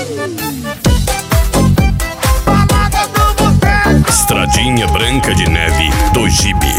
Estradinha Branca de Neve do Jipe,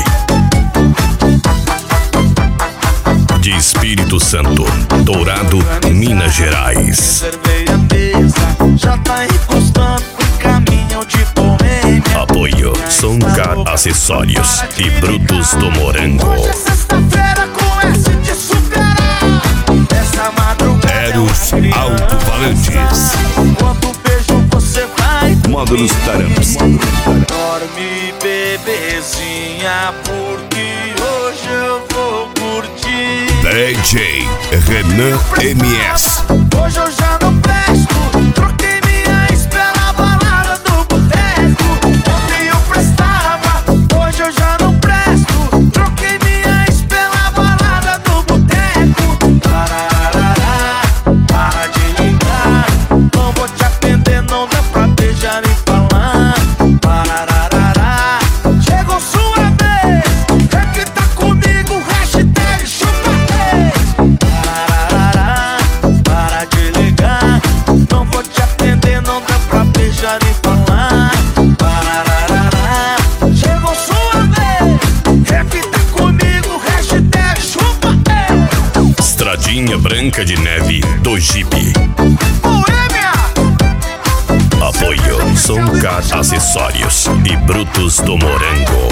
de Espírito Santo, Dourado, Minas Gerais. Já tá encostando no caminho de Boêmia. Apoio Soncar Acessórios e Brutos do Morango. Hoje é sexta-feira com S de superar. Essa madrugada Eros Alto-Falantes. quando beijo você vai Módulos Tarampes. dorme, bebezinha, porque hoje eu vou curtir. DJ Renan MS. Hoje eu já não presto, troquei minha ex pela balada do boteco. Ontem eu prestava, hoje eu já não presto, troquei minha ex pela balada do boteco. Pararará, para de ligar, não vou te atender, não dá pra beijar e falar. Pararará, chegou sua vez, é que tá comigo, hashtag chupa três. Pararará, para de ligar, não vou te atender, não dá pra beijar e falar. Pararará, chegou sua vez, é que tá comigo, hashtag chupa três. Estradinha Branca de Neve do Jipe. Boêmia, Apoio Soncar Acessórios e Brutos do Morango.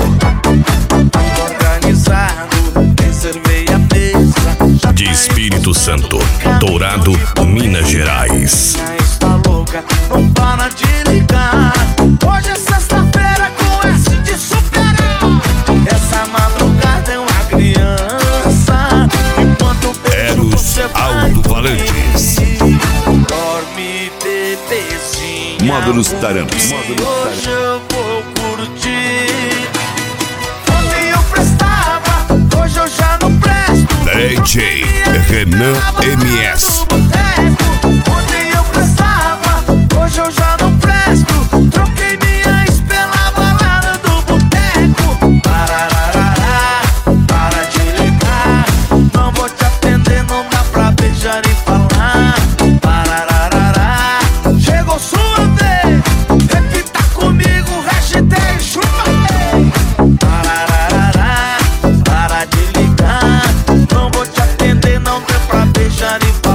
organizado, reservei a mesa. Já De Espírito Santo, Dourado, Minas Gerais. está louca, não para de ligar. Hoje é sexta-feira com S de superar. Essa madrugada é uma criança. Enquanto beijo Eros você vai Alto-Falantes. dorme, bebezinha. Módulos Tarampes. Hoje eu vou curtir. Ontem eu prestava, hoje eu já não presto. DJ Renan MS. Ontem eu prestava, hoje eu já não presto, troquei minha ex pela balada do boteco. Pararará, para de ligar, não vou te atender, não dá pra beijar e falar. Pararará, chegou sua vez, repita comigo, hashtag chupa três. Pararará, para de ligar, não vou te atender, não dá pra beijar e falar.